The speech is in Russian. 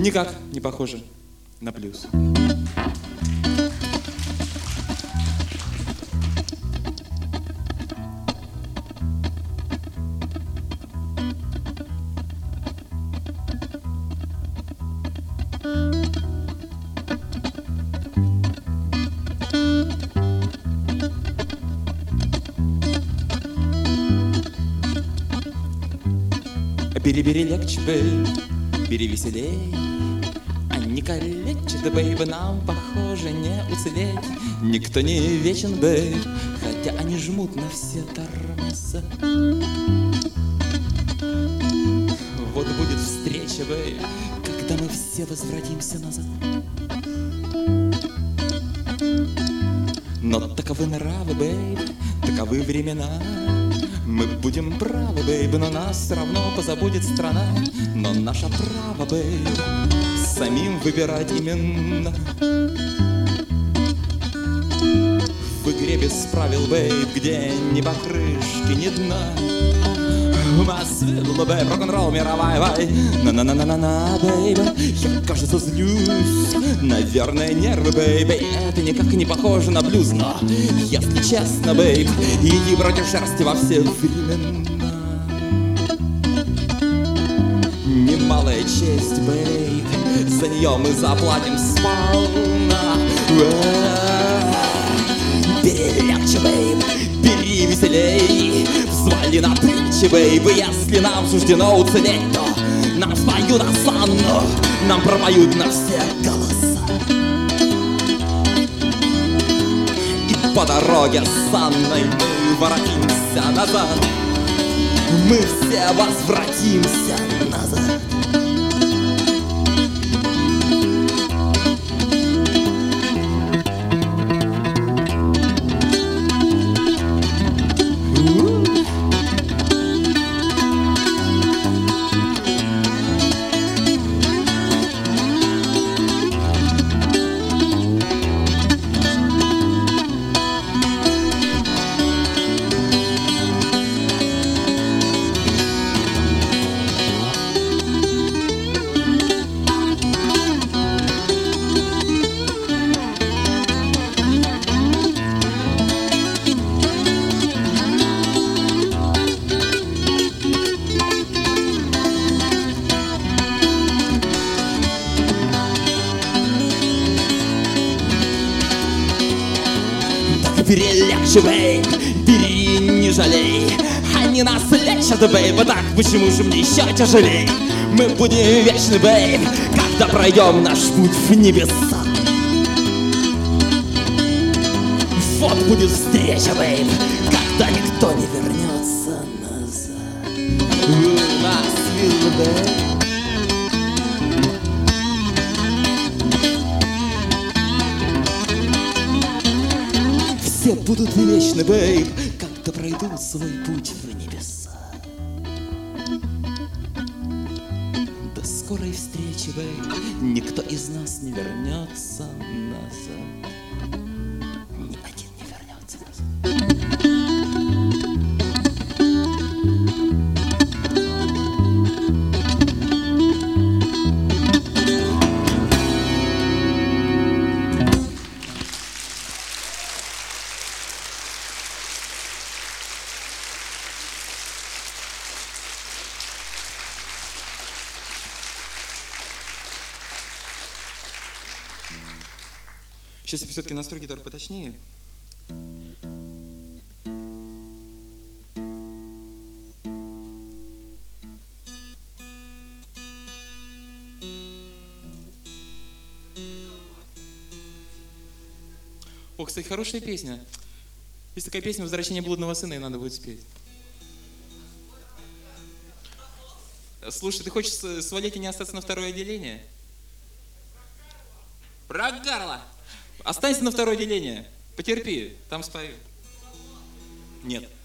никак не похоже на блюз. Бери-бери легче, бейб, бери веселей. Не калечит, бейб, нам, похоже, не уцелеть. Никто не вечен, бейб, хотя они жмут на все тормоза. Вот будет встреча, бейб, когда мы все возвратимся назад. Но таковы нравы, бейб, таковы времена. Мы будем правы, бейб, но нас все равно позабудет страна. Но наше право, бейб, самим выбирать именно. В игре без правил, бейб, где ни покрышки, ни дна. Масвилл, бейб, рок-н-ролл мировая, вай. На-на-на-на-на, бейб, я, кажется, злюсь. Наверное, нервы, бейб, это никак не похоже на блюз. Но, если честно, бейб, иди против шерсти во все времена. Немалая честь, бейб, за нее мы заплатим сполна. Бери легче, бейб, бери веселей. Взвали на плечи, бейб, если нам суждено уцелеть, то нам споют осанну, нам пропоют на все голоса. И по дороге с Анной мы воротимся назад. Мы все возвратимся назад. Бери легче, бейб, бери, не жалей. Они нас лечат, бейб, а так почему же мне еще тяжелей? Мы будем вечны, бейб, когда пройдем наш путь в небеса. Вот будет встреча, бейб, когда никто не вернется назад. Масвилл, бейб. Все будут вечны, бейб, когда пройдут свой путь в небеса. До скорой встречи, бейб, никто из нас не вернется назад. Ни один не вернется назад. Сейчас я все-таки настрою гитару поточнее. О, кстати, хорошая песня. Есть такая песня «Возвращение блудного сына», и надо будет спеть. Слушай, ты хочешь свалить и не остаться на второе отделение? Про Гарла! Останься на второе отделение. Потерпи, там спою. Нет.